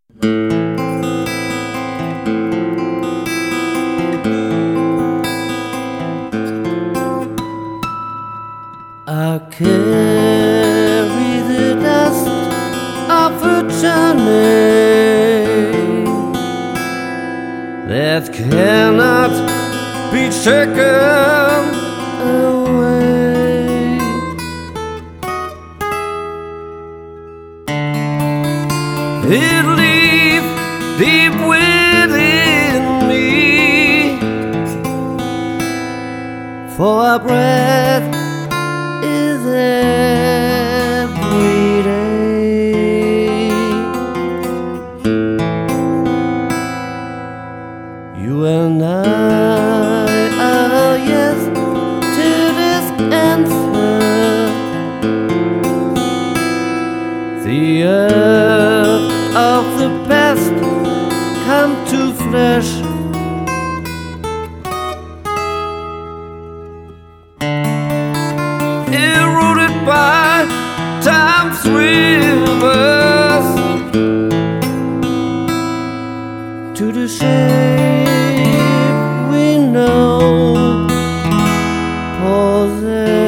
I carry the dust of a journey that cannot be taken away. It lives deep within me, for our breath is every day. You and I are yes to this answer. The earth of the past come to flesh. Eroded by time's rivers to the shape we know possess.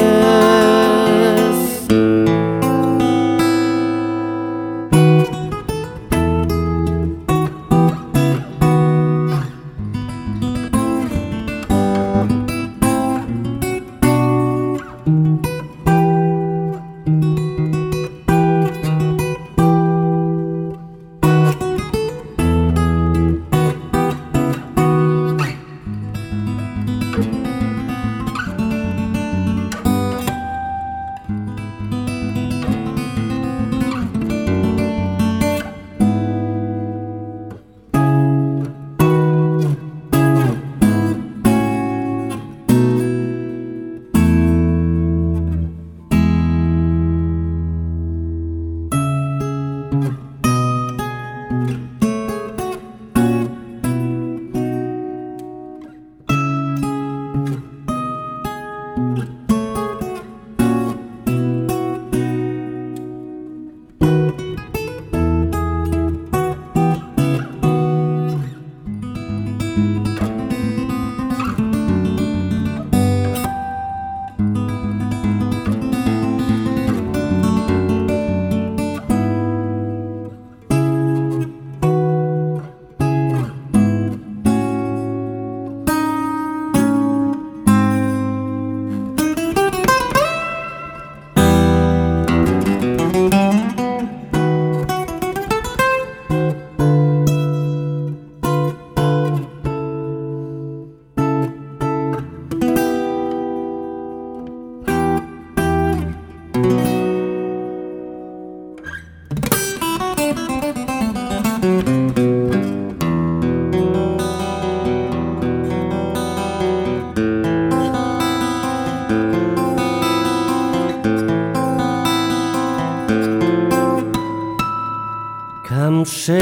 Come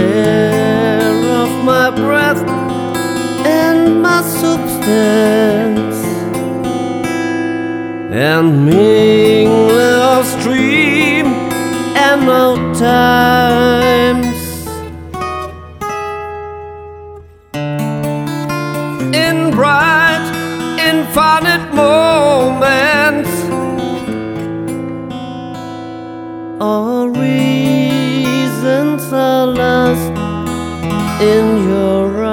share of my breath and my substance, and mingle our stream and our times. In bright, infinite moments, all reasons are lost in your eyes.